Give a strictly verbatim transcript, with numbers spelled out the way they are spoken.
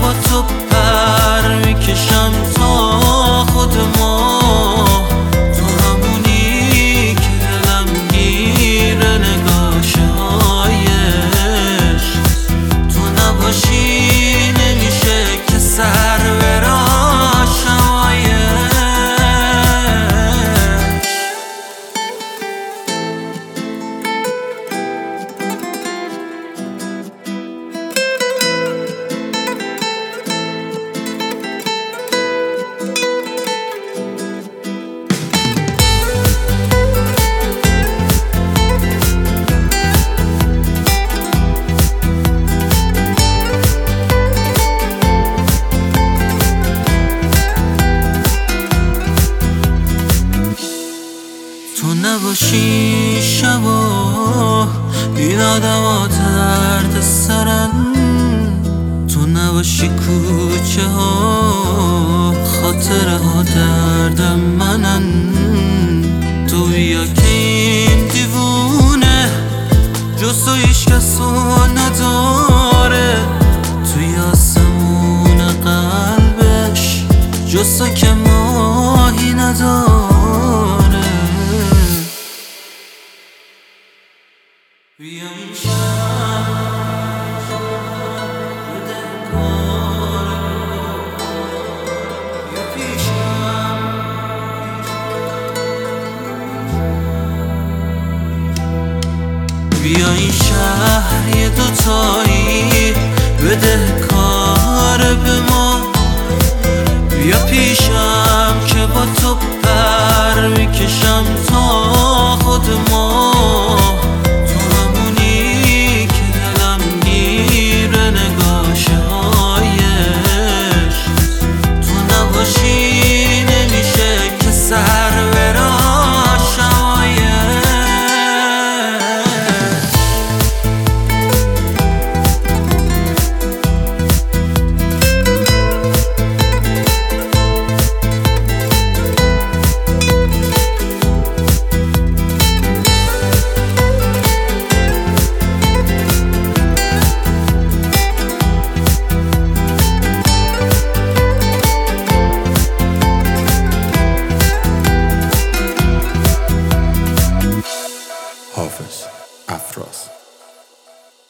با تو پر میکشم تا خود ما، تو همونی که دلم گیره نگاه‌های عشق، تو نباشی نمیشه که سر براشم آیه. تو نباشی شبا این آدما درد سرن، تو نباشی کوچه ها خاطره ها درد منن. تو بیا که این دیوونه جز تو هیچ کسو نداره، توی آسمون قلبش جز تو که ماهی نداره. بیا این شب بده کار بیا پیشم، بیا این شهر